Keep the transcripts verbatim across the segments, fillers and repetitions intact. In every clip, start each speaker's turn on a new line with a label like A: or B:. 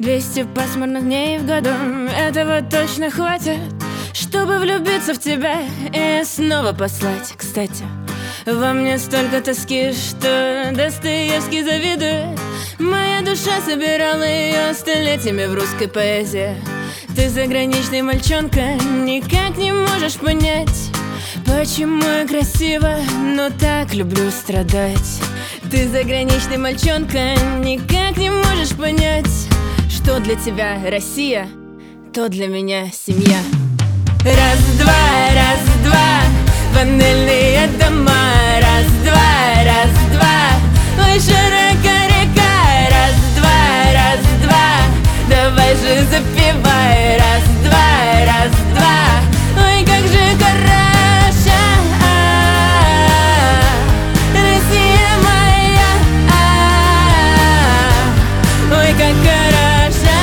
A: Двести пасмурных дней в году, этого точно хватит, чтобы влюбиться в тебя и снова послать. Кстати, во мне столько тоски, что Достоевский завидует. Моя душа собирала ее столетиями в русской поэзии. Ты заграничный мальчонка, никак не можешь понять, почему я красиво, но так люблю страдать. Ты заграничный мальчонка, никак не можешь понять, что для тебя Россия, то для меня семья. Раз-два, раз-два, панельные дома. Раз-два, раз-два, ой, широка река. Раз-два, раз-два, давай же запевай. Раз-два, раз-два, ой, как же хороша Россия моя. Ой, как хороша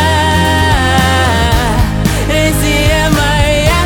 A: Россия моя.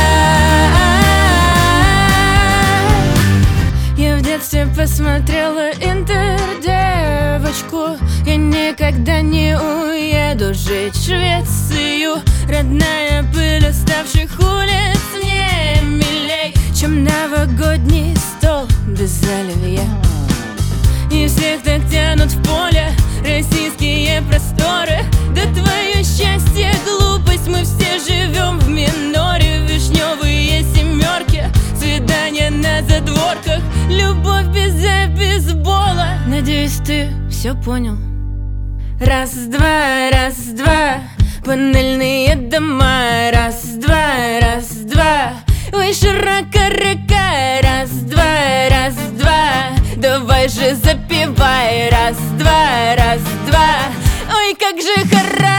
A: Я в детстве посмотрела интердевочку. Я никогда не уеду жить в Швецию. Родная пыль уставших улиц мне милей, чем новогодний стол без оливье. И всех так тянут в поле российские просторы. Да твое счастье, глупость, мы все живем в миноре. Вишневые семерки, свидания на задворках, любовь без бейсбола. Надеюсь, ты все понял. Раз-два, раз-два, панельные дома. Раз-два, раз-два, ой, широка река. Раз-два, раз-два, давай же запевай. Раз-два, раз-два, ой, как же хорошо